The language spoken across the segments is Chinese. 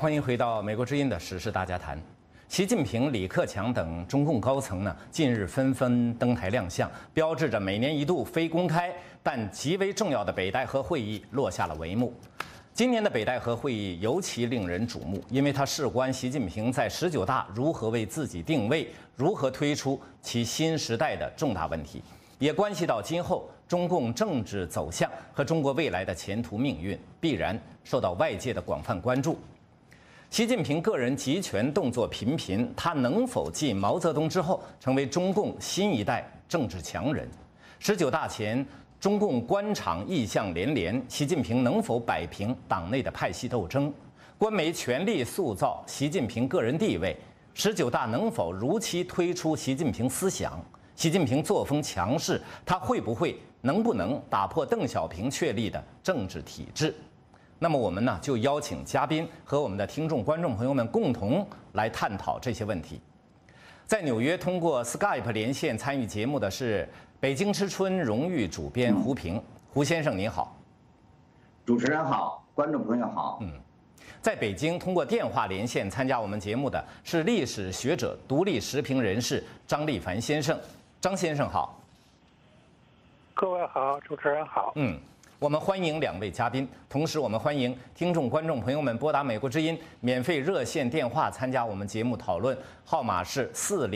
欢迎回到美国之音的时事大家谈。习近平、李克强等中共高层呢，近日纷纷登台亮相，标志着每年一度非公开但极为重要的北戴河会议落下了帷幕。今年的北戴河会议尤其令人瞩目，因为它事关习近平在19大如何为自己定位，如何推出其新时代的重大问题，也关系到今后中共政治走向和中国未来的前途命运，必然受到外界的广泛关注。习近平个人集权动作频频，他能否继毛泽东之后成为中共新一代政治强人？19大前，中共官场异象连连，习近平能否摆平党内的派系斗争？官媒全力塑造习近平个人地位，19大能否如期推出习近平思想？习近平作风强势，他能不能打破邓小平确立的政治体制？那么我们呢，就邀请嘉宾和我们的听众、观众朋友们共同来探讨这些问题。在纽约通过 Skype 连线参与节目的是北京之春荣誉主编胡平。胡先生您好。 主持人好，观众朋友好。 在北京通过电话连线参加我们节目的是历史学者、独立时评人士张立凡先生。张先生好。 各位好，主持人好。 我们欢迎两位嘉宾，同时我们欢迎听众、观众朋友们拨打美国之音免费热线电话参加我们节目讨论，号码是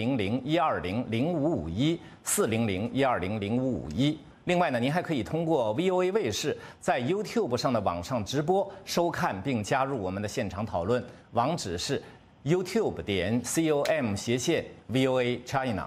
400-120-0551，400-120-0551。另外呢，您还可以通过 VOA 卫视在 YouTube 上的网上直播收看并加入我们的现场讨论，网址是 youtube.com/VOA China。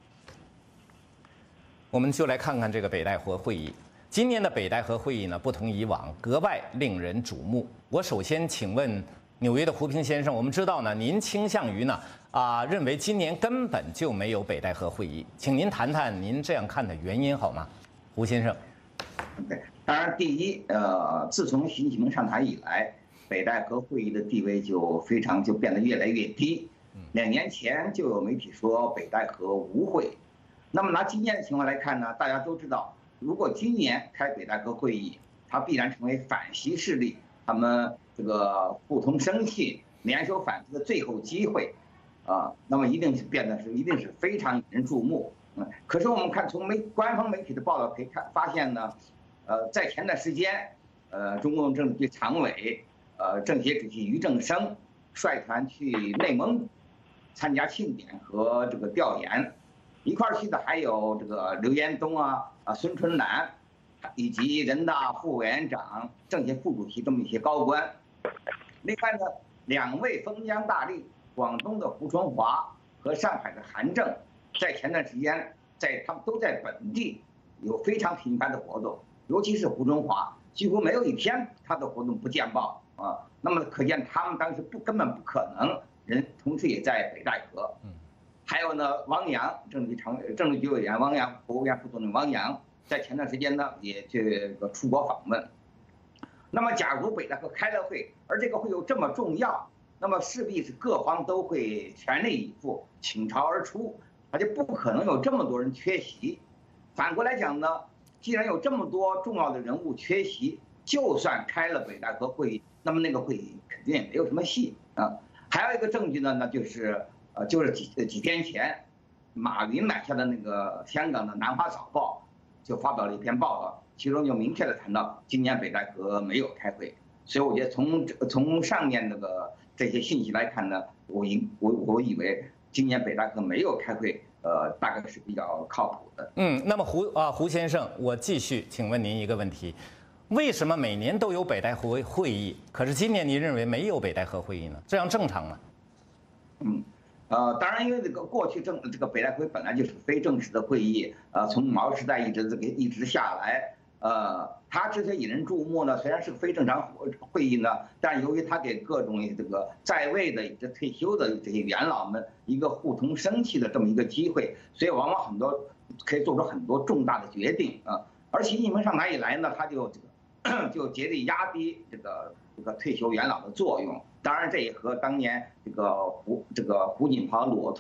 我们就来看看这个北戴河会议。今年的北戴河会议呢，不同以往，格外令人瞩目。我首先请问纽约的胡平先生，我们知道呢，您倾向于呢认为今年根本就没有北戴河会议，请您谈谈您这样看的原因好吗？胡先生。 对，当然第一，自从习近平上台以来，北戴河会议的地位就变得越来越低。2年前就有媒体说北戴河无会，那么拿今年的情况来看呢，大家都知道。如果今年开北戴河会议，它必然成为反习势力他们这个互通声信、联手反击的最后机会，那么一定是非常引人注目。可是我们看从官方媒体的报道可以发现呢，在前段时间，中共政治局常委，政协主席俞正声率团去内蒙古参加庆典和这个调研。一块去的还有这个刘延东孙春兰，以及人大副委员长、政协副主席这么一些高官。另外呢，2位封疆大吏，广东的胡春华和上海的韩正，在前段时间他们都在本地有非常频繁的活动，尤其是胡春华，几乎没有一天他的活动不见报那么可见他们当时根本不可能同时也在北戴河。还有呢，汪洋政治局委员汪洋，国务院副总理汪洋，在前段时间呢也这个出国访问。那么，假如北戴河开了会，而这个会又这么重要，那么势必是各方都会全力以赴，倾巢而出，而且不可能有这么多人缺席。反过来讲呢，既然有这么多重要的人物缺席，就算开了北戴河会议，那么那个会议肯定也没有什么戏还有一个证据呢，那就是几天前，马云买下的那个香港的南华早报，就发表了一篇报道，其中就明确的谈到今年北戴河没有开会，所以我觉得从上面这些信息来看呢，我以为今年北戴河没有开会，大概是比较靠谱的。 那么胡先生，我继续请问您一个问题：为什么每年都有北戴河会议，可是今年您认为没有北戴河会议呢？这样正常吗？ 当然，因为这个过去这个北戴河本来就是非正式的会议，从毛时代一直下来，它之所以引人注目呢，虽然是个非正常会议呢，但由于它给各种这个在位的以及退休的这些元老们一个互通声气的这么一个机会，所以往往可以做出很多重大的决定而习近平上台以来呢，他就竭力压低这个退休元老的作用。当然，这也和当年这个胡锦涛裸退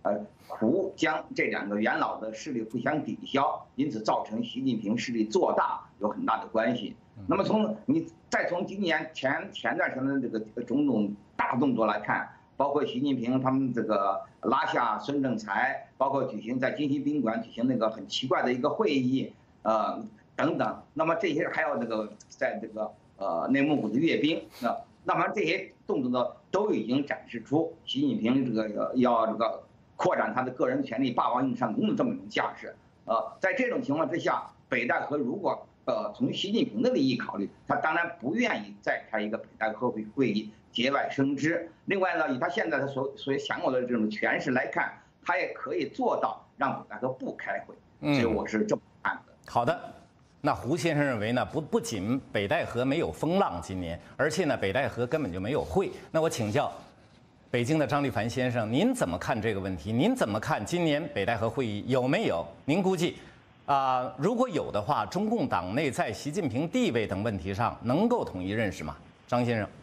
胡江这两个元老的势力互相抵消，因此造成习近平势力做大有很大的关系。那么再从今年前段时间的这个种种大动作来看，包括习近平他们这个拉下孙政才，包括在金溪宾馆举行那个很奇怪的一个会议，等等。那么这些还有在这个内蒙古的阅兵，那么这些动作呢都已经展示出习近平要扩展他的个人权利、霸王硬上弓的这么一种架势。在这种情况之下，北戴河如果从习近平的利益考虑，他当然不愿意再开一个北戴河会议节外生枝。另外呢，以他现在的所享有的这种权势来看，他也可以做到让北戴河不开会。所以我是这么看的。 好的。那胡先生认为呢？不仅北戴河没有风浪今年，而且呢，北戴河根本就没有会。那我请教北京的张立凡先生，您怎么看这个问题？您怎么看今年北戴河会议有没有？您估计如果有的话，中共党内在习近平地位等问题上能够统一认识吗？张先生。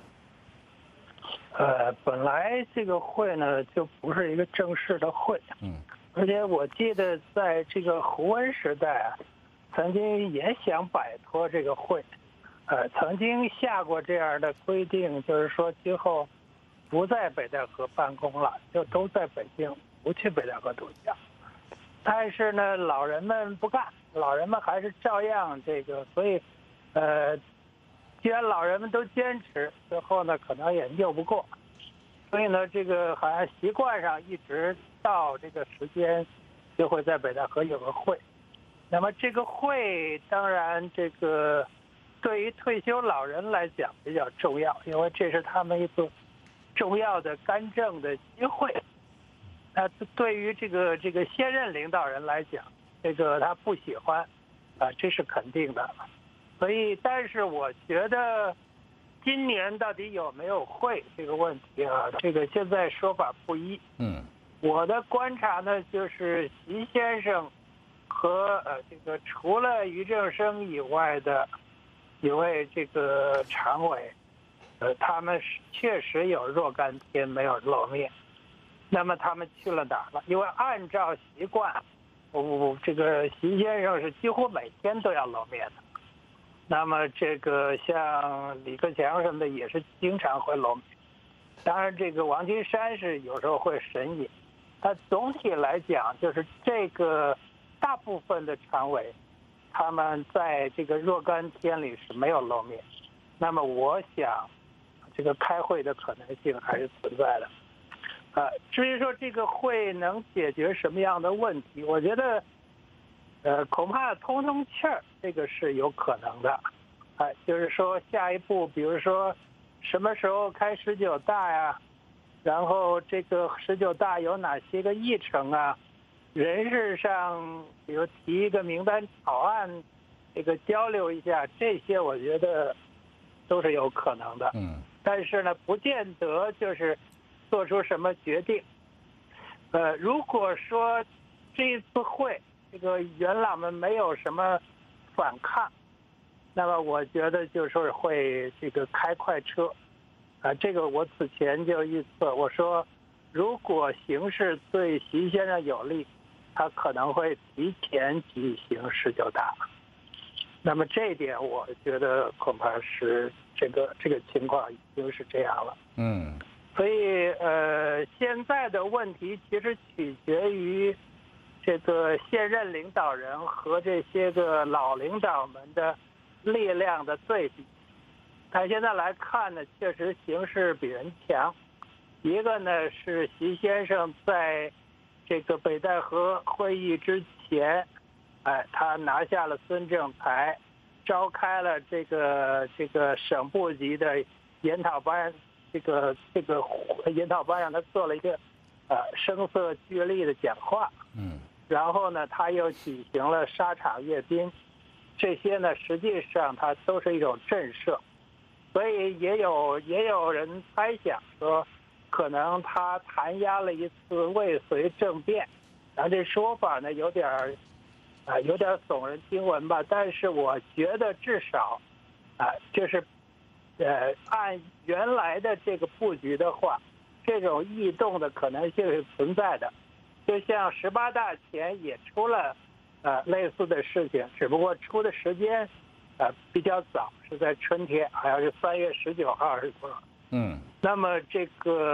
本来这个会呢就不是一个正式的会，而且我记得在这个胡温时代啊，曾经也想摆脱这个会，曾经下过这样的规定，就是说今后不在北戴河办公了，就都在北京，不去北戴河度假。但是呢，老人们不干，老人们还是照样这个，所以，既然老人们都坚持，最后呢可能也拗不过，所以呢，这个好像习惯上一直到这个时间，就会在北戴河有个会。那么这个会当然这个对于退休老人来讲比较重要，因为这是他们一个重要的干政的机会。那对于这个现任领导人来讲，这个他不喜欢，这是肯定的。所以，但是我觉得今年到底有没有会这个问题啊，这个现在说法不一。我的观察呢，就是习先生和这个除了俞正声以外的一位这个常委，他们确实有若干天没有露面。那么他们去了哪儿了？因为按照习惯，这个习先生是几乎每天都要露面的。那么这个像李克强什么的也是经常会露面。当然，这个王岐山是有时候会神隐。但总体来讲，就是这个大部分的常委，他们在这个若干天里是没有露面。那么我想，这个开会的可能性还是存在的。至于说这个会能解决什么样的问题，我觉得，恐怕通气儿，这个是有可能的。就是说下一步，比如说什么时候开19大呀，然后这个19大有哪些个议程啊，人事上比如提一个名单草案，这个交流一下，这些我觉得都是有可能的。但是呢，不见得就是做出什么决定。如果说这一次会这个元老们没有什么反抗，那么我觉得就是会这个开快车。这个我此前就预测，我说如果形势对习先生有利，他可能会提前举行19大。那么这一点我觉得恐怕是这个情况已经是这样了。所以现在的问题其实取决于这个现任领导人和这些个老领导们的力量的对比。但现在来看呢，确实形势比人强。一个呢是习先生在这个北戴河会议之前，他拿下了孙政才，召开了这个省部级的研讨班。这个研讨班上，他做了一个声色俱厉的讲话。然后呢，他又举行了沙场阅兵，这些呢实际上它都是一种震慑。所以也有人猜想说，可能他弹压了一次未遂政变，然后这说法呢有点耸人听闻吧。但是我觉得至少就是按原来的这个布局的话， 这种异动的可能性是存在的。就像18大前也出了类似的事情，只不过出的时间比较早，是在春天，好像是3月19号是多少？那么这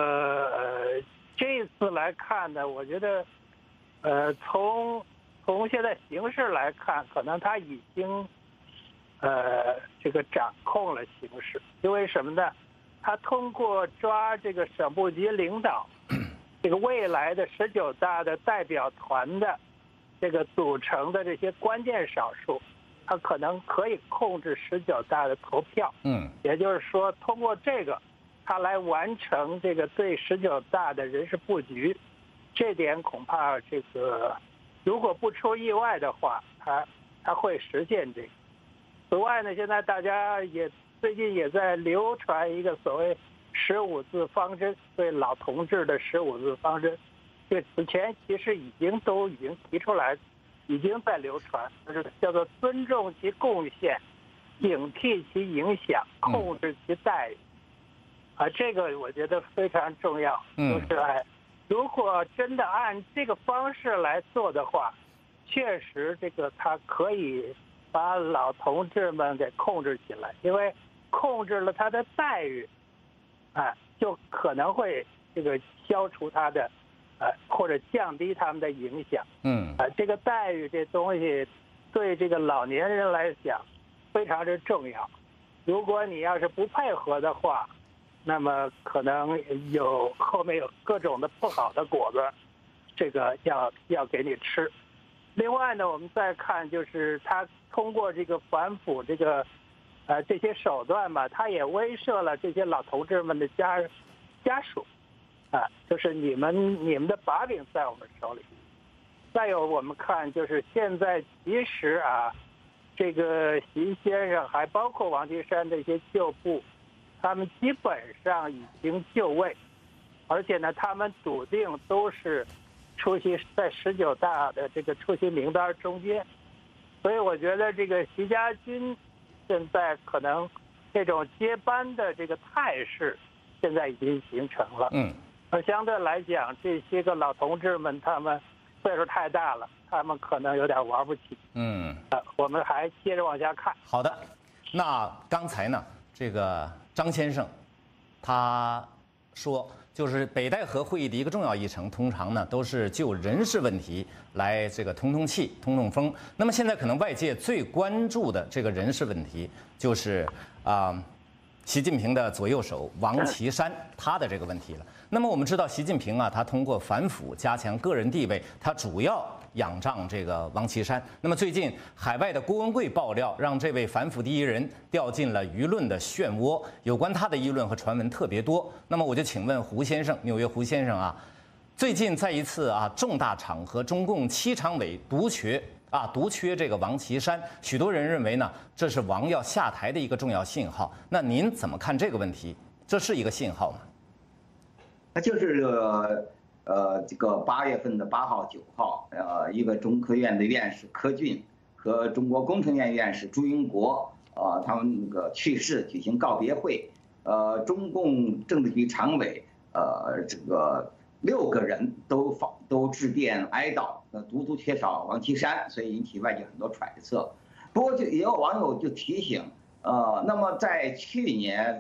一次来看呢，我觉得从现在形势来看，可能他已经这个掌控了形势。因为什么呢？他通过抓这个省部级领导，这个未来的19大的代表团的这个组成的这些关键少数，他可能可以控制19大的投票。也就是说，通过这个，他来完成这个对19大的人事布局。这点恐怕这个如果不出意外的话，他会实现这个。此外呢，现在大家最近也在流传一个所谓15字方针，对老同志的15字方针，这此前其实已经提出来，已经在流传，就是叫做尊重其贡献，警惕其影响，控制其待遇。这个我觉得非常重要。就是如果真的按这个方式来做的话，确实这个他可以把老同志们给控制起来，因为控制了他的待遇，就可能会这个消除他的或者降低他们的影响。这个待遇这东西对这个老年人来讲非常之重要。如果你要是不配合的话，那么可能后面有各种的不好的果子，这个要给你吃。另外呢，我们再看就是他通过这个反腐这些手段吧，他也威慑了这些老同志们的家属，就是你们的把柄在我们手里。再有我们看就是现在其实这个习先生还包括王岐山的一些旧部，他们基本上已经就位，而且呢，他们笃定都是出席在19大的这个出席名单中间，所以我觉得这个习家军现在可能这种接班的这个态势现在已经形成了。而相对来讲，这些个老同志们他们岁数太大了，他们可能有点玩不起。我们还接着往下看。 好的，那刚才呢，这个张先生他说，就是北戴河会议的一个重要议程，通常呢都是就人事问题来这个通气、通通风。那么现在可能外界最关注的这个人事问题，就是习近平的左右手王岐山他的这个问题了。那么我们知道，习近平他通过反腐加强个人地位，他主要仰仗这个王岐山。那么最近海外的郭文贵爆料，让这位反腐第一人掉进了舆论的漩涡，有关他的议论和传闻特别多。那么我就请问胡先生，纽约胡先生最近在一次重大场合，中共7常委独缺这个王岐山，许多人认为呢，这是王要下台的一个重要信号。那您怎么看这个问题？这是一个信号吗？ 那就是这个8月份的8号、9号，一个中科院的院士柯俊和中国工程院院士朱英国，他们那个去世举行告别会，中共政治局常委，这个6个人都致电哀悼，独独缺少王岐山，所以引起外界很多揣测。不过也有网友就提醒，那么在去年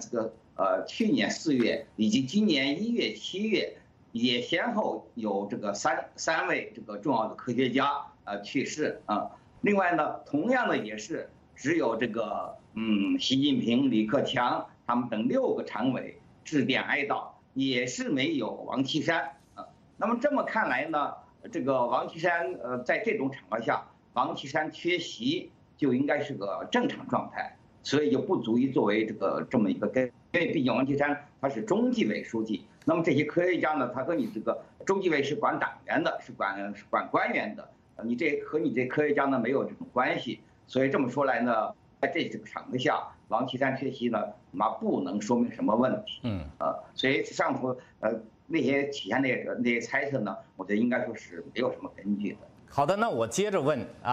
4月以及今年1月、7月，也先后有这个三位这个重要的科学家去世另外呢，同样的也是只有这个习近平、李克强他们等6个常委致电哀悼，也是没有王岐山那么这么看来呢，这个王岐山在这种场合下，王岐山缺席就应该是个正常状态，所以就不足以作为这么一个根。因为毕竟王岐山他是中纪委书记，那么这些科学家呢，他和你这个中纪委是管党员的，是管官员的，你和你这科学家呢没有这种关系，所以这么说来呢，在这个场合下，王岐山缺席呢，那不能说明什么问题。所以上头那些体现那些猜测呢，我觉得应该说是没有什么根据的。 好的，那我接着问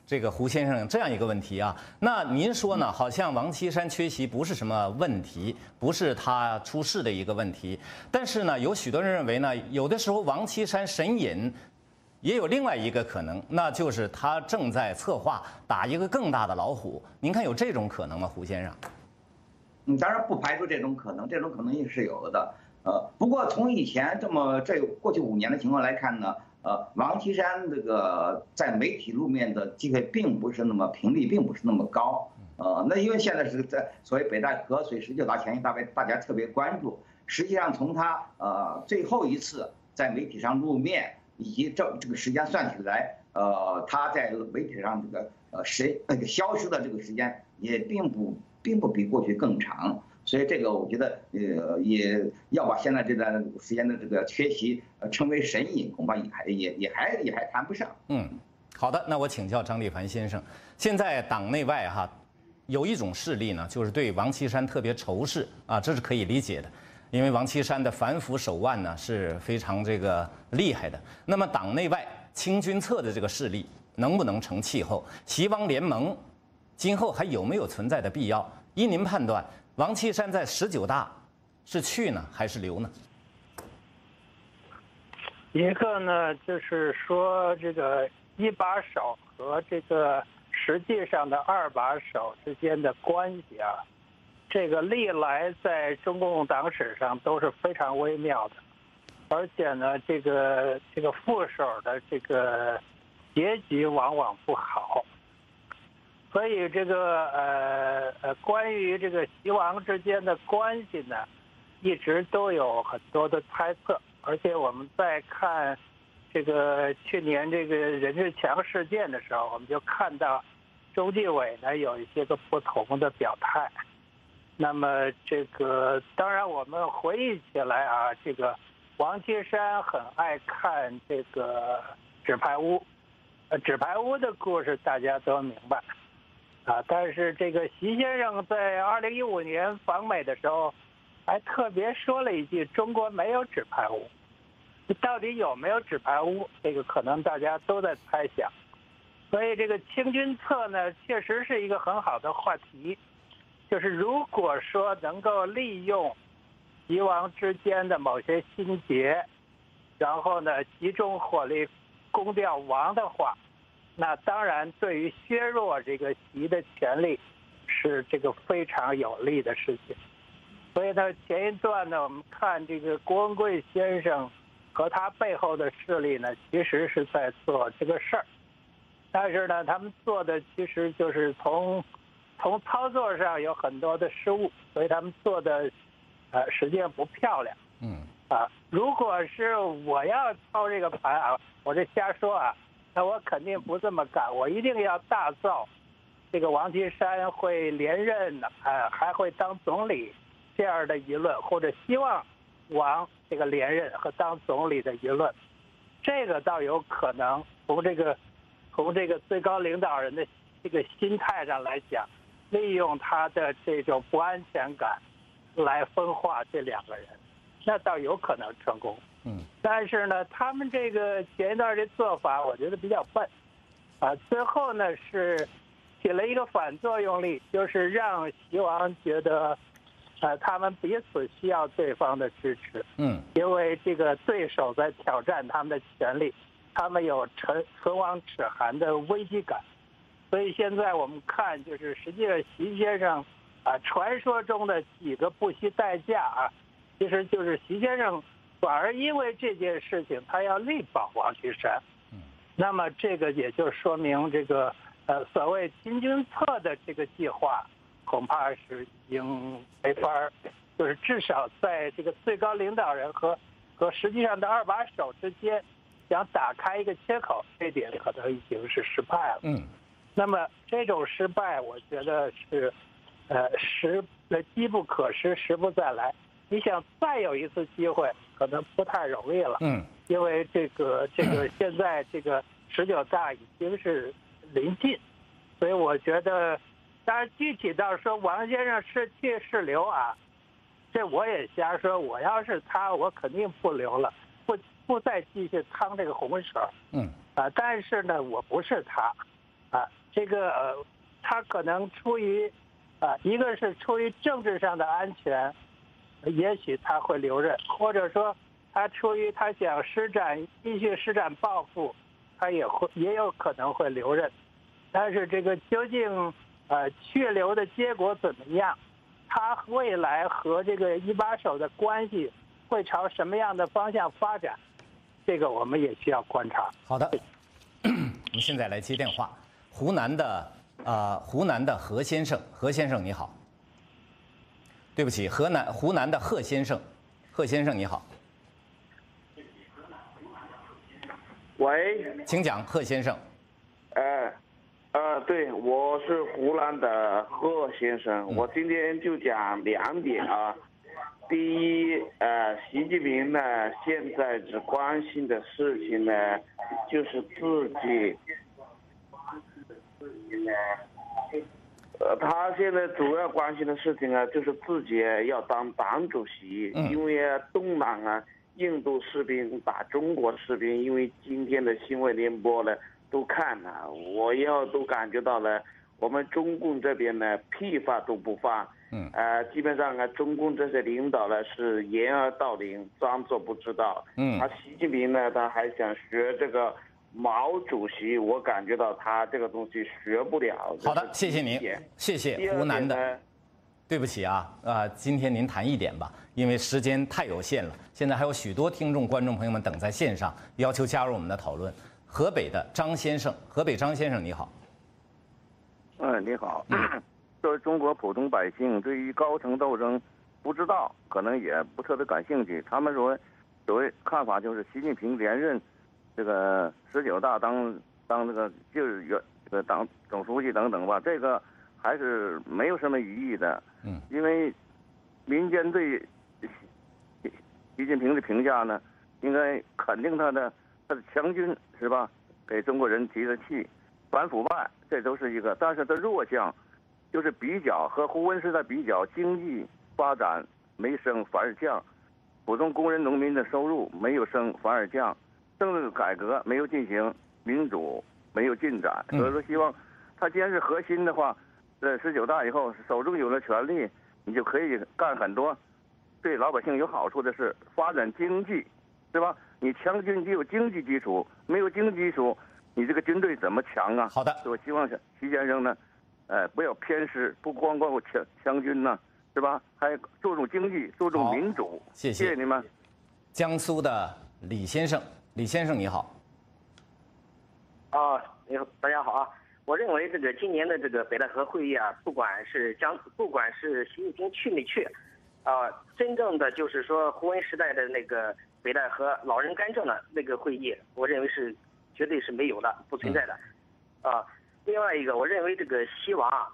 这个胡先生这样一个问题啊，那您说呢？好像王岐山缺席不是什么问题，不是他出事的一个问题。但是呢，有许多人认为呢，有的时候王岐山神隐，也有另外一个可能，那就是他正在策划打一个更大的老虎。您看有这种可能吗，胡先生？ 当然不排除这种可能，这种可能性是有的。不过从以前这过去5年的情况来看呢。王岐山这个在媒体露面的机会并不是那么频率，并不是那么高。那因为现在是在所谓北戴河水19大前夕，大家特别关注。实际上从他最后一次在媒体上露面，以及这个时间算起来，他在媒体上这个消失的这个时间也并不比过去更长。所以这个我觉得，也要把现在这段时间的这个缺席称为神隐，恐怕也还谈不上。 好的，那我请教张立凡先生，现在党内外哈，有一种势力呢，就是对王岐山特别仇视啊，这是可以理解的，因为王岐山的反腐手腕呢是非常这个厉害的。那么党内外清君侧的这个势力能不能成气候？习王联盟今后还有没有存在的必要？依您判断？王岐山在19大是去呢还是留呢？ 一个呢，就是说这个1把手和这个实际上的2把手之间的关系啊，这个历来在中共党史上都是非常微妙的，而且呢，这个副手的这个结局往往不好。所以这个关于这个习王之间的关系呢，一直都有很多的猜测，而且我们在看这个去年这个任志强事件的时候，我们就看到中纪委呢有一些个不同的表态。那么这个当然我们回忆起来啊，这个王岐山很爱看这个纸牌屋，纸牌屋的故事大家都明白。但是这个习先生在2015年访美的时候，还特别说了一句：“中国没有纸牌屋。”到底有没有纸牌屋？这个可能大家都在猜想。所以这个清君侧呢，确实是一个很好的话题。就是如果说能够利用习王之间的某些心结，然后呢集中火力攻掉王的话。那当然，对于削弱这个习的权力，是这个非常有利的事情。所以呢，前一段呢，我们看这个郭文贵先生和他背后的势力呢，其实是在做这个事儿。但是呢，他们做的其实就是从操作上有很多的失误，所以他们做的实际上不漂亮。如果是我要操这个盘啊，我这瞎说啊。那我肯定不这么干，我一定要大造这个王岐山会连任，还会当总理这样的舆论，或者希望王这个连任和当总理的舆论，这个倒有可能从这个最高领导人的这个心态上来讲，利用他的这种不安全感来分化这2个人，那倒有可能成功。但是呢，他们这个前一段的做法，我觉得比较笨，最后呢是起了一个反作用力，就是让习王觉得，他们彼此需要对方的支持，因为这个对手在挑战他们的权利，他们有唇亡齿寒的危机感，所以现在我们看，就是实际上习先生，传说中的几个不惜代价啊，其实就是习先生。反而因为这件事情，他要力保王岐山，那么这个也就说明这个所谓清君侧的这个计划，恐怕是已经没法，就是至少在这个最高领导人和实际上的2把手之间，想打开一个切口，这点可能已经是失败了。那么这种失败，我觉得是机不可失，时不再来。你想再有一次机会，可能不太容易了。因为这个现在这个19大已经是临近，所以我觉得，当然具体到说王先生是去是留啊，这我也瞎说。我要是他，我肯定不留了，不再继续趟这个红绳。但是呢，我不是他， 他可能出于一个是出于政治上的安全，也许他会留任，或者说他出于他想继续施展抱负，他也有可能会留任。但是这个究竟去留的结果怎么样？他未来和这个一把手的关系会朝什么样的方向发展？这个我们也需要观察。 好的，我们现在来接电话，湖南的何先生，何先生你好。对不起，湖南的贺先生，贺先生你好。 喂， 请讲，贺先生。 对，我是湖南的贺先生，我今天就讲2点啊。第一，习近平呢，现在只关心的事情呢，就是自己，他现在主要关心的事情啊，就是自己要当党主席，因为东南印度士兵打中国士兵，因为今天的新闻联播呢都看了，我都感觉到了，我们中共这边呢屁话都不放，基本上中共这些领导呢是掩耳盗铃，装作不知道，习近平呢他还想学这个毛主席，我感觉到他这个东西学不了。 好的，谢谢您，谢谢湖南的。对不起今天您谈1点吧，因为时间太有限了。现在还有许多听众、观众朋友们等在线上，要求加入我们的讨论。河北的张先生，河北张先生你好。 你好。作为中国普通百姓，对于高层斗争不知道，可能也不特别感兴趣。他们所谓看法就是习近平连任这个19大当这个就是这个党总书记等等吧，这个还是没有什么疑义的。因为民间对习近平的评价呢，应该肯定他的强军是吧？给中国人提的气，反腐败这都是一个，但是他弱项就是比较和胡温时代比较，经济发展没升反而降，普通工人农民的收入没有升反而降，政治改革没有进行，民主没有进展。所以说希望他既然是核心的话，在19大以后手中有了权力，你就可以干很多对老百姓有好处的事，发展经济，是吧？你强军得有经济基础，没有经济基础，你这个军队怎么强啊？ 好的， 我希望习先生呢，不要偏失，不光强军呢，是吧？还注重经济，注重民主。谢谢你们。 江苏的李先生，李先生你好。 你好，大家好啊！我认为这个今年的这个北戴河会议啊，不管是习近平去没去，真正的就是说胡温时代的那个北戴河老人干政的那个会议，我认为是绝对是没有的，不存在的。另外一个，我认为这个西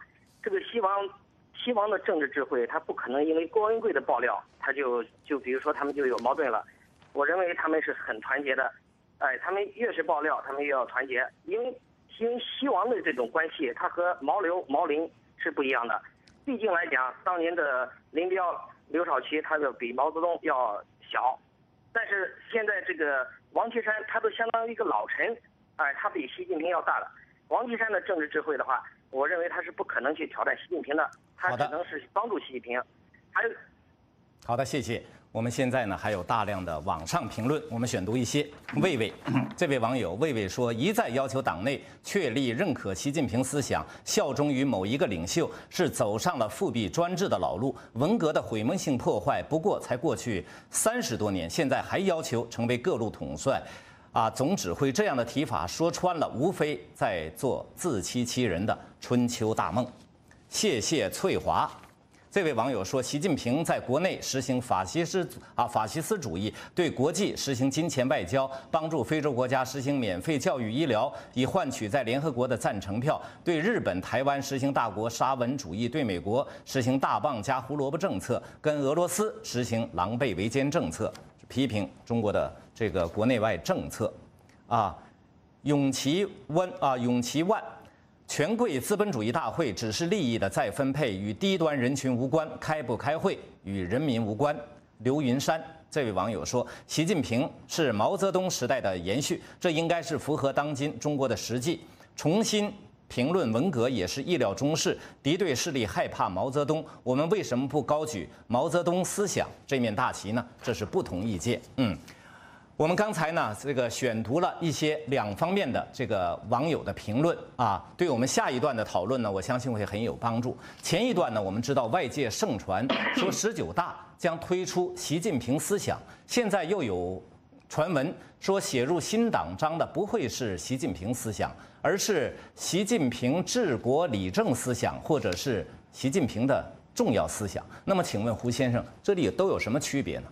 王的政治智慧，他不可能因为郭文贵的爆料，他就比如说他们就有矛盾了。我认为他们是很团结的，他们越是爆料，他们越要团结，因为西王的这种关系，他和毛林是不一样的。毕竟来讲，当年的林彪、刘少奇，他就比毛泽东要小，但是现在这个王岐山，他都相当于一个老臣，他比习近平要大了。王岐山的政治智慧的话，我认为他是不可能去挑战习近平的，他只能是帮助习近平。 好的，谢谢。我们现在呢还有大量的网上评论，我们选读一些。魏魏，这位网友魏魏说，一再要求党内确立认可习近平思想，效忠于某一个领袖，是走上了复辟专制的老路。文革的毁灭性破坏不过才过去30多年，现在还要求成为各路统帅总指挥，这样的提法说穿了，无非在做自欺欺人的春秋大梦。谢谢翠华。这位网友说，习近平在国内实行法西斯主义，对国际实行金钱外交，帮助非洲国家实行免费教育医疗，以换取在联合国的赞成票；对日本、台湾实行大国沙文主义，对美国实行大棒加胡萝卜政策，跟俄罗斯实行狼狈为奸政策，批评中国的这个国内外政策。永琪万。权贵资本主义大会只是利益的再分配，与低端人群无关，开不开会与人民无关。刘云山这位网友说，习近平是毛泽东时代的延续，这应该是符合当今中国的实际，重新评论文革也是意料中事，敌对势力害怕毛泽东，我们为什么不高举毛泽东思想这面大旗呢？这是不同意见。我们刚才呢，这个选读了一些两方面的这个网友的评论啊，对我们下一段的讨论呢，我相信会很有帮助。前一段呢，我们知道外界盛传说19大将推出习近平思想，现在又有传闻说写入新党章的不会是习近平思想，而是习近平治国理政思想，或者是习近平的重要思想。那么，请问胡先生，这里都有什么区别呢？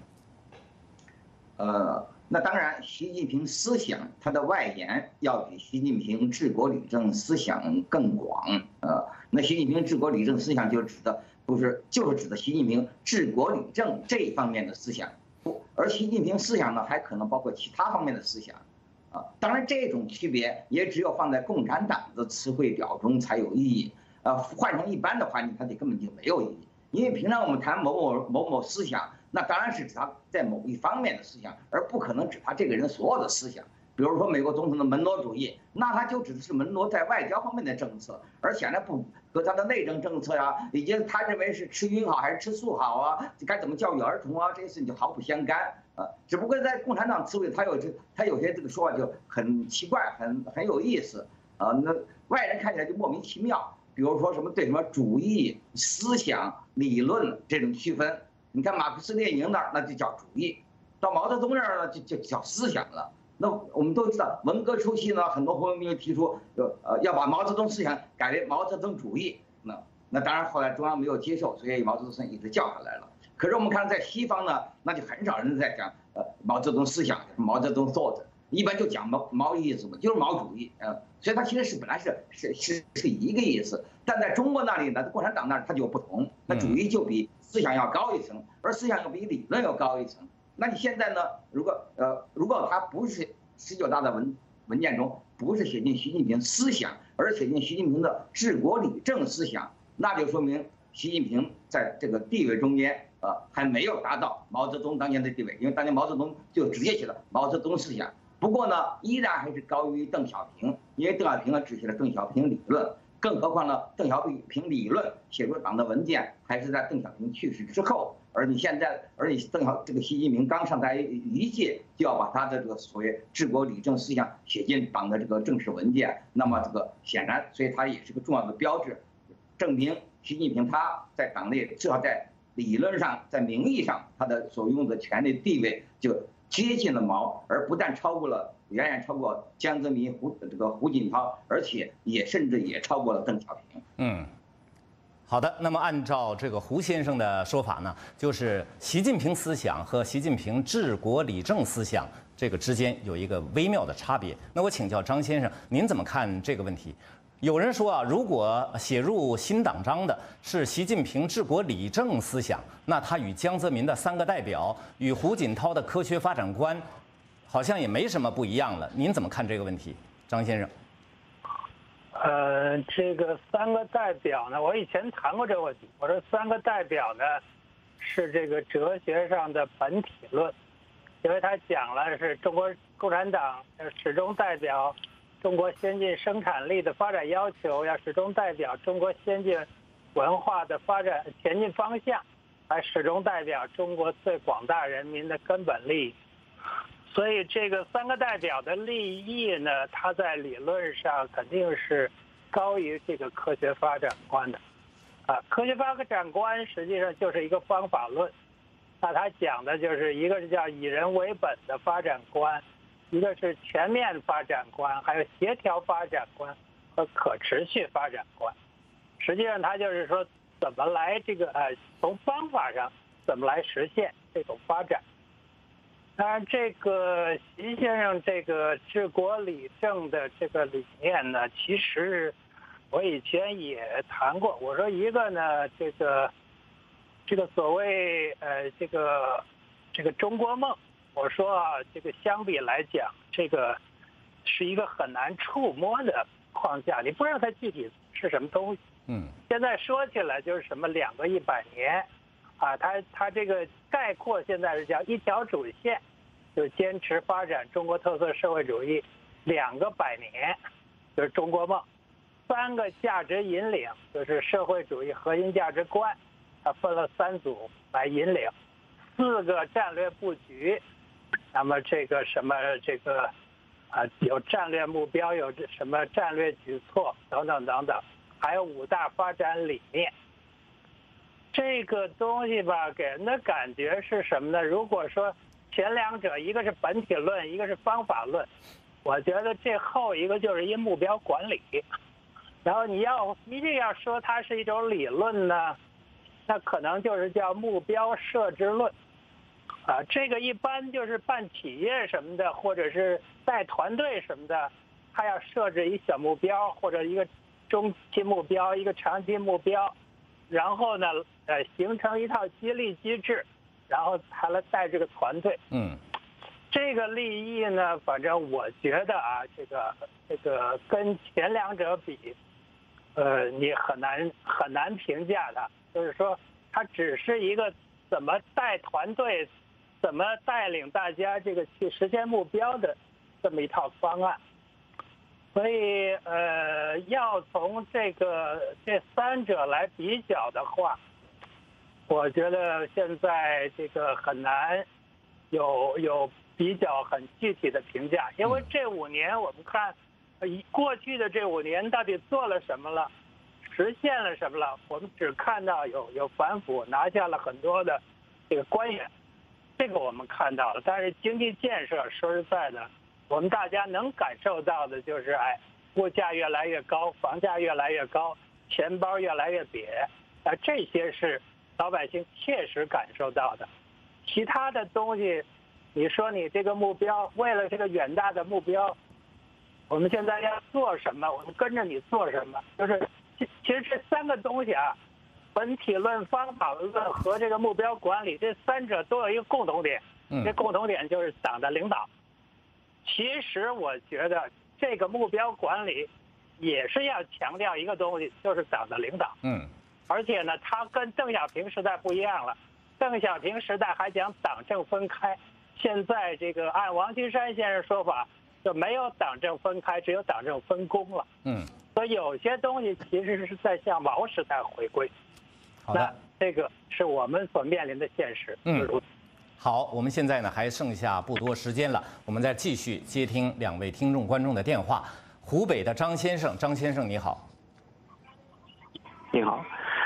那当然，习近平思想它的外延要比习近平治国理政思想更广。那习近平治国理政思想就指的就是指的习近平治国理政这一方面的思想，而习近平思想呢，还可能包括其他方面的思想。当然这种区别也只有放在共产党的词汇表中才有意义。换成一般的话，它就根本就没有意义。因为平常我们谈某某思想，那当然是指他在某一方面的思想，而不可能指他这个人所有的思想。比如说美国总统的门罗主义，那他就指的是门罗在外交方面的政策，而显然不和他的内政政策呀，以及他认为是吃鱼好还是吃素好啊，该怎么教育儿童啊，这些事情就毫不相干。只不过在共产党词汇，他有些这个说法就很奇怪，很有意思。那外人看起来就莫名其妙。比如说什么对什么主义、思想、理论这种区分，你看马克思列宁那儿那就叫主义，到毛泽东这儿呢就叫思想了。那我们都知道，文革初期呢，很多国民提出要把毛泽东思想改为毛泽东主义。那当然后来中央没有接受，所以毛泽东思想一直叫下来了。可是我们看在西方呢，那就很少人在讲毛泽东思想，毛泽东 thought。一般就讲毛意思嘛，就是毛主义，所以它其实本来是一个意思，但在中国那里呢，共产党那儿它就不同，那主义就比思想要高一层，而思想又比理论要高一层。那你现在呢，如果它不是19大的文件中不是写进习近平思想，而写进习近平的治国理政思想，那就说明习近平在这个地位中间还没有达到毛泽东当年的地位，因为当年毛泽东就直接写了毛泽东思想。不过呢，依然还是高于邓小平，因为邓小平呢只写了邓小平理论，更何况呢，邓小平理论写入党的文件还是在邓小平去世之后，而你这个习近平刚上台一届就要把他的这个所谓治国理政思想写进党的这个正式文件，那么这个显然，所以它也是个重要的标志，证明习近平他在党内至少在理论上、在名义上，他的所用的权力地位就接近了毛，而不但远远超过江泽民、胡锦涛，而且甚至也超过了邓小平。 好的。那么按照这个胡先生的说法呢，就是习近平思想和习近平治国理政思想这个之间有一个微妙的差别。那我请教张先生，您怎么看这个问题？有人说啊，如果写入新党章的是习近平治国理政思想，那他与江泽民的3个代表、与胡锦涛的科学发展观，好像也没什么不一样了。您怎么看这个问题，张先生？ 这个3个代表呢，我以前谈过这个问题。我说3个代表呢，是这个哲学上的本体论，因为他讲了是中国共产党始终代表中国先进生产力的发展要求，要始终代表中国先进文化的发展前进方向，还始终代表中国最广大人民的根本利益。所以这个3个代表的利益呢，它在理论上肯定是高于这个科学发展观的。科学发展观实际上就是一个方法论，那它讲的就是一个是叫以人为本的发展观，一个是全面发展观，还有协调发展观和可持续发展观。实际上它就是说怎么来从方法上怎么来实现这种发展。当然这个习先生这个治国理政的这个理念呢，其实我以前也谈过。我说一个呢，这个所谓这个中国梦，我说啊，这个相比来讲，这个是一个很难触摸的框架，你不知道它具体是什么东西。现在说起来就是什么2个100年，它这个概括现在是叫一条主线，就是坚持发展中国特色社会主义，2个100年，就是中国梦。 3个价值引领，就是社会主义核心价值观，它分了3组来引领；4个战略布局，那么这个有战略目标，有什么战略举措等等等等，还有5大发展理念。这个东西吧，给人的感觉是什么呢？如果说前2者一个是本体论，一个是方法论，我觉得这后一个就是一目标管理。然后你一定要说它是一种理论呢，那可能就是叫目标设置论。这个一般就是办企业什么的，或者是带团队什么的，他要设置一小目标，或者一个中期目标，一个长期目标，然后呢，形成一套激励机制，然后才来带这个团队。这个利益呢，反正我觉得啊，这个跟前2者比，你很难评价它。就是说，它只是一个怎么带团队，怎么带领大家这个去实现目标的这么一套方案。所以要从这3者来比较的话，我觉得现在这个很难有比较很具体的评价，因为这5年我们看，过去的这5年到底做了什么了，实现了什么了？我们只看到有反腐，拿下了很多的这个官员，这个我们看到了。但是经济建设，说实在的，我们大家能感受到的就是，物价越来越高，房价越来越高，钱包越来越瘪，这些是老百姓切实感受到的。其他的东西，你说你这个目标，为了这个远大的目标，我们现在要做什么？我们跟着你做什么？就是其实这3个东西啊，本体论、方法论和这个目标管理，这3者都有一个共同点，这共同点就是党的领导。其实我觉得这个目标管理也是要强调一个东西，就是党的领导。而且呢，它跟邓小平时代不一样了。邓小平时代还讲党政分开，现在这个按王岐山先生说法，就没有党政分开，只有党政分工了。所以有些东西其实是在向毛时代回归。 好的， 那这个是我们所面临的现实。 好，我们现在呢还剩下不多时间了，我们再继续接听2位听众观众的电话。湖北的张先生，张先生你好。 你好，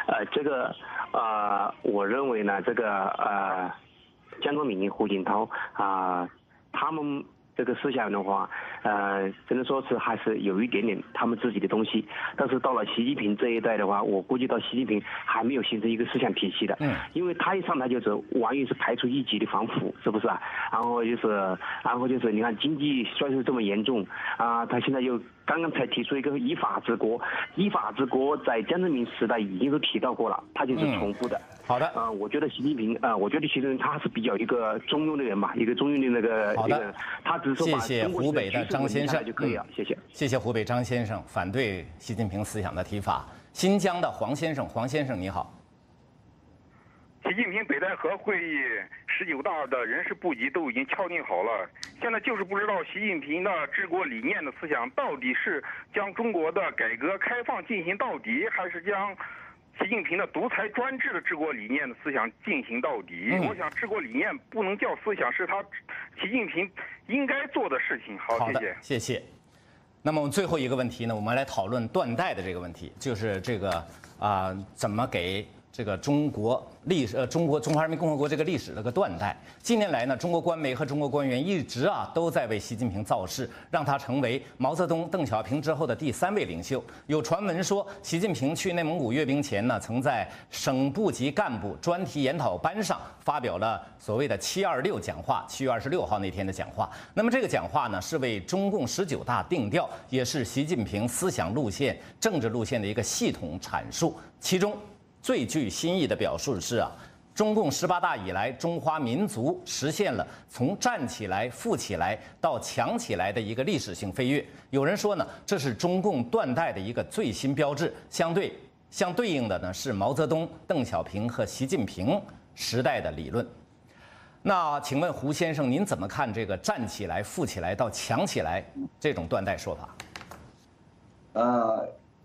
我认为呢，江泽民、胡锦涛他们这个思想的话，只能说是还是有一点点他们自己的东西，但是到了习近平这一代的话，我估计到习近平还没有形成一个思想体系的，因为他一上台就是完全是排除异己的反腐，是不是啊？然后就是你看经济衰退这么严重他现在又刚刚才提出一个依法治国，依法治国在江泽民时代已经都提到过了，他就是重复的。 好的， 我觉得习近平他是比较一个中庸的人嘛，一个中庸的那个一个人，他只是说把谢谢湖北的张先生就可以了，谢谢。 谢谢湖北张先生反对习近平思想的提法。新疆的黄先生，黄先生你好。 习近平北戴河会议19大的人事布局都已经敲定好了，现在就是不知道习近平的治国理念的思想到底是将中国的改革开放进行到底，还是将习近平的独裁专制的治国理念的思想进行到底。我想治国理念不能叫思想，是他习近平应该做的事情。好，谢谢。 谢谢。那么最后一个问题呢，我们来讨论断代的这个问题，就是这个怎么给这个中华人民共和国这个历史这个断代。近年来呢，中国官媒和中国官员一直都在为习近平造势，让他成为毛泽东、邓小平之后的第3位领袖。有传闻说，习近平去内蒙古阅兵前呢，曾在省部级干部专题研讨班上发表了所谓的726讲话，7月26号那天的讲话。那么这个讲话呢，是为中共19大定调，也是习近平思想路线、政治路线的一个系统阐述。其中最具新意的表述是中共18大以来，中华民族实现了从站起来、富起来到强起来的一个历史性飞跃。有人说呢，这是中共断代的一个最新标志。相对应的呢是毛泽东、邓小平和习近平时代的理论。那请问胡先生，您怎么看这个站起来、富起来到强起来这种断代说法？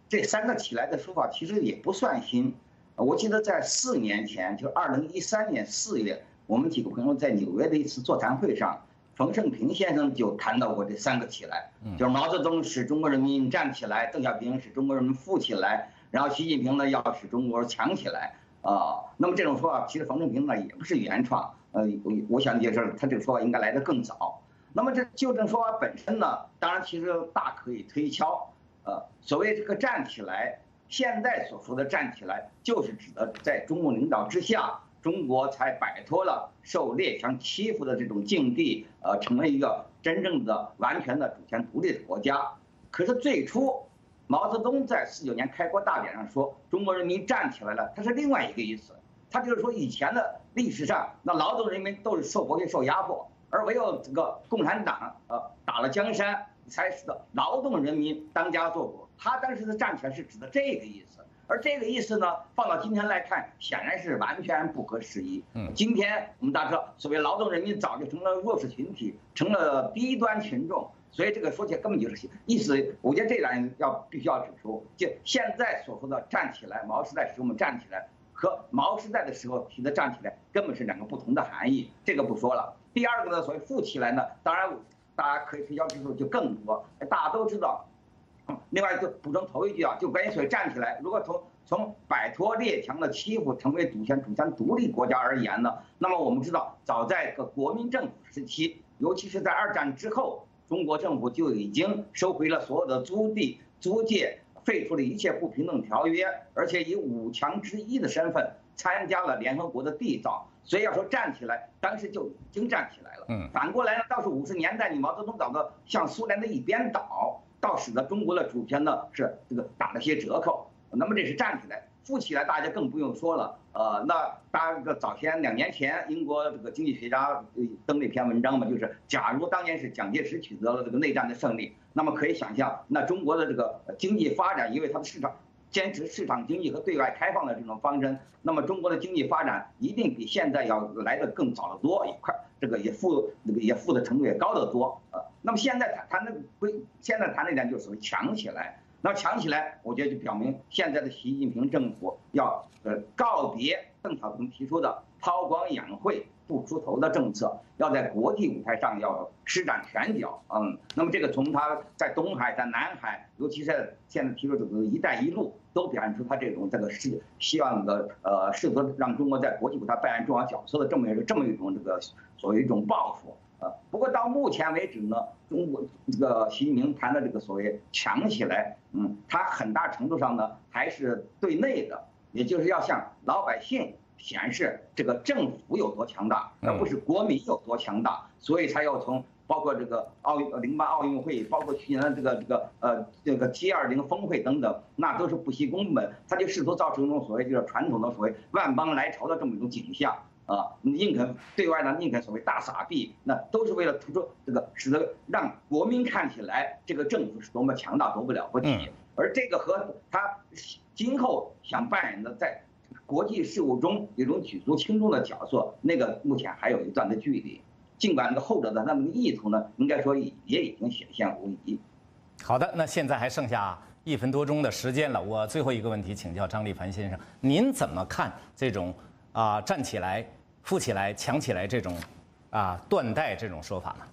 这3个起来的说法其实也不算新。我记得在4年前，就2013年4月，我们几个朋友在纽约的一次座谈会上，冯胜平先生就谈到过这3个起来，就是毛泽东使中国人民站起来，邓小平使中国人民富起来，然后习近平呢要使中国强起来那么这种说法，其实冯胜平呢也不是原创，我想也是他这个说法应该来得更早。那么这就这说法本身呢，当然其实大可以推敲。所谓这个站起来，现在所说的站起来，就是指的在中共领导之下，中国才摆脱了受列强欺负的这种境地，成为一个真正的完全的主权独立的国家。可是最初，毛泽东在49年开国大典上说中国人民站起来了，他是另外一个意思，他就是说以前的历史上，那劳动人民都是受剥削受压迫，而唯有这个共产党打了江山，才使得劳动人民当家作主。他当时的站起来是指的这个意思，而这个意思呢，放到今天来看，显然是完全不合时宜。今天我们大家知道，所谓劳动人民早就成了弱势群体，成了低端群众，所以这个说起来根本就是意思。我觉得这点必须要指出，就现在所说的站起来，毛时代时我们站起来，和毛时代的时候提的站起来根本是2个不同的含义，这个不说了。第二个呢，所谓富起来呢，当然大家可以推敲之处就更多，大家都知道。另外就补充头一句就关于所谓站起来，如果从摆脱列强的欺负，成为主权独立国家而言呢，那么我们知道，早在国民政府时期，尤其是在2战之后，中国政府就已经收回了所有的租地、租界，废除了一切不平等条约，而且以5强之一的身份参加了联合国的缔造。所以要说站起来，当时就已经站起来了。反过来呢，倒是50年代，你毛泽东搞的向苏联的一边倒。倒使得中国的主权呢是这个打了些折扣，那么这是站起来，富起来大家更不用说了。那大家早前2年前，英国这个经济学家登了一篇文章嘛，就是假如当年是蒋介石取得了这个内战的胜利，那么可以想象，那中国的这个经济发展，因为它的市场坚持市场经济和对外开放的这种方针，那么中国的经济发展一定比现在要来得更早得多，这个也富的程度也高得多。那么现在谈的一点就是所谓强起来。那强起来，我觉得就表明现在的习近平政府要告别邓小平提出的韬光养晦不出头的政策，要在国际舞台上要施展拳脚。那么这个从他在东海、在南海，尤其是现在提出这个“一带一路”，都表现出他这种希望试图让中国在国际舞台扮演重要角色的这么一种这个所谓一种抱负。不过到目前为止呢，中国这个习近平谈的这个所谓强起来，他很大程度上呢还是对内的，也就是要向老百姓显示这个政府有多强大，而不是国民有多强大，所以才要从包括这个08奥运会，包括去年的这个G20峰会等等，那都是不惜工本，他就试图造成一种所谓就是传统的所谓万邦来朝的这么一种景象。宁肯对外呢，宁肯所谓大撒币，那都是为了突出这个，使得让国民看起来这个政府是多么强大、多么了不起。而这个和他今后想扮演的在国际事务中有一种举足轻重的角色，那个目前还有一段的距离。尽管这个后者的那么意图呢，应该说也已经显现无疑。 好的，那现在还剩下1分多钟的时间了，我最后一个问题请教张立凡先生，您怎么看这种站起来、富起来、强起来这种断代这种说法呢？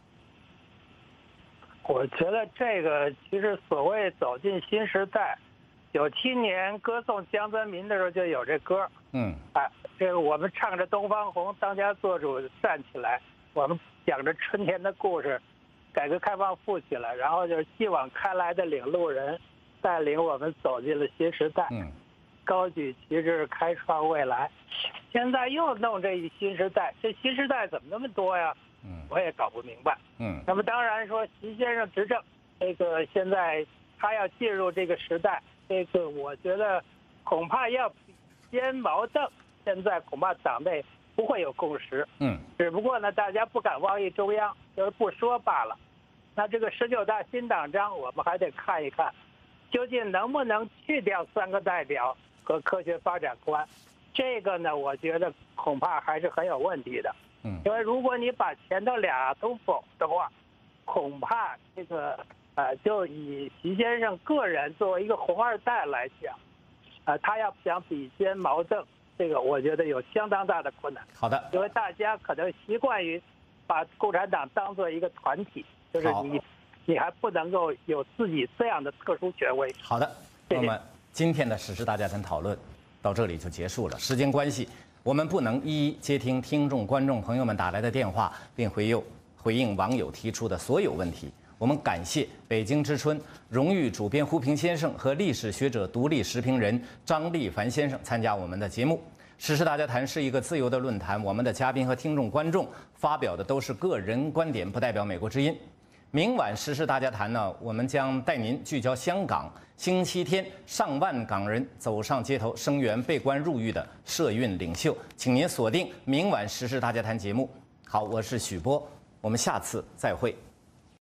我觉得这个其实所谓走进新时代，97年歌颂江泽民的时候就有这歌。这个我们唱着《东方红》，当家作主站起来，我们讲着春天的故事，改革开放富起来，然后就是继往开来的领路人，带领我们走进了新时代。高举旗帜，开创未来。现在又弄这一新时代，这新时代怎么那么多呀？我也搞不明白。那么当然说，习先生执政，这个现在他要进入这个时代，这个我觉得恐怕要比先毛邓，现在恐怕党内不会有共识。只不过呢，大家不敢妄议中央，就是不说罢了。那这个19大新党章，我们还得看一看，究竟能不能去掉3个代表和科学发展观。这个呢，我觉得恐怕还是很有问题的。因为如果你把前头俩都否的话，恐怕这个就以习先生个人作为一个红二代来讲，他要想比肩毛邓，这个我觉得有相当大的困难。 好的， 因为大家可能习惯于把共产党当做一个团体，就是你还不能够有自己这样的特殊权威。 好的，那么今天的时事大家谈讨论到这里就结束了。时间关系，我们不能一一接听听众、观众朋友们打来的电话，并回应网友提出的所有问题。我们感谢北京之春荣誉主编胡平先生和历史学者、独立时评人张立凡先生参加我们的节目。时事大家谈是一个自由的论坛，我们的嘉宾和听众、观众发表的都是个人观点，不代表美国之音。明晚时事大家谈呢，我们将带您聚焦香港。星期天，上万港人走上街头声援被关入狱的社运领袖，请您锁定明晚时事大家谈节目。好，我是许波，我们下次再会。